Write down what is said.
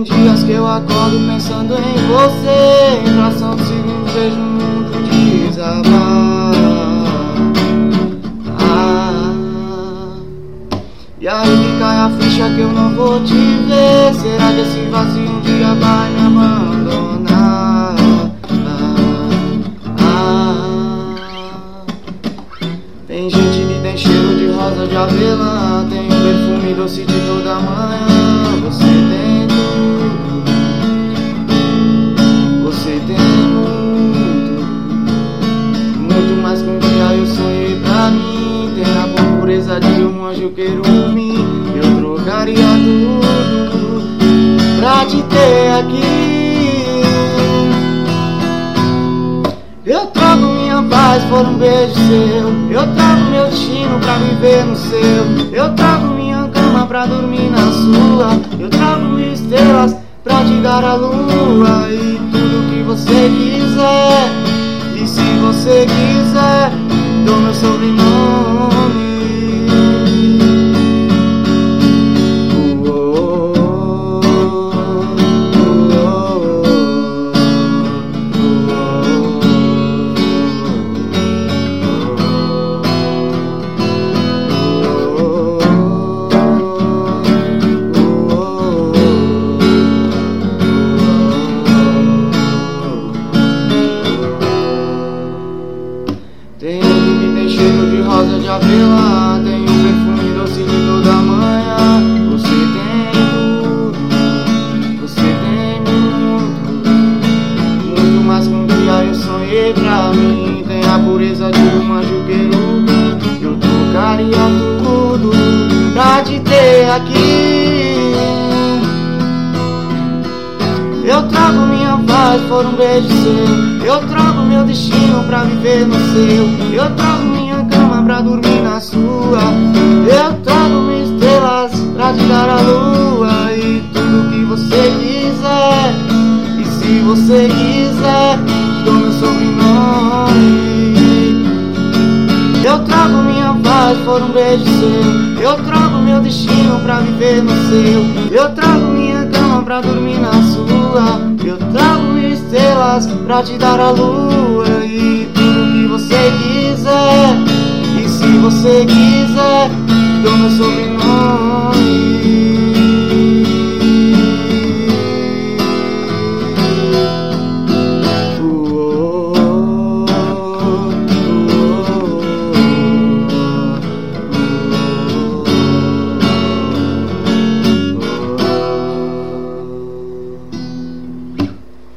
dias que eu acordo pensando em você. Em fração de segundos vejo o mundo desabar. E aí que cai a ficha que eu não vou te ver. Será que esse vazio um dia vai me abandonar? Tem gente que tem cheiro de rosa de avelã, tem um perfume doce de toda manhã. Você tem tudo, você tem muito mais que um dia eu sonhei pra mim. Tem a pureza de um anjo querubim. Eu trocaria tudo pra te ter aqui. Eu troco minha paz por um beijo seu. Eu troco meu destino pra viver no seu. Eu troco minha cama pra dormir na sua. Eu troco estrelas pra te dar a lua. E tudo que você quiser. E se você quiser, dou meu sobrenome. Tem um que tem cheiro de rosa de avelã, tem um perfume doce de toda manhã. Você tem tudo, você tem muito mais que um dia eu sonhei pra mim. Tem a pureza de um anjo querubim. Eu trocaria tudo pra te ter aqui. Eu trago minha paz por um beijo seu. Eu trago meu destino pra viver no seu. Eu trago minha cama pra dormir na sua. Eu trago estrelas pra te dar a lua. E tudo que você quiser. E se você quiser, dou meu sobrenome. Eu trago minha paz por um beijo seu. Eu trago meu destino pra viver no seu. Eu trago minha cama pra dormir na sua. Eu trago estrelas pra te dar a lua. E tudo que você quiser. E se você quiser, dou meu sobrenome.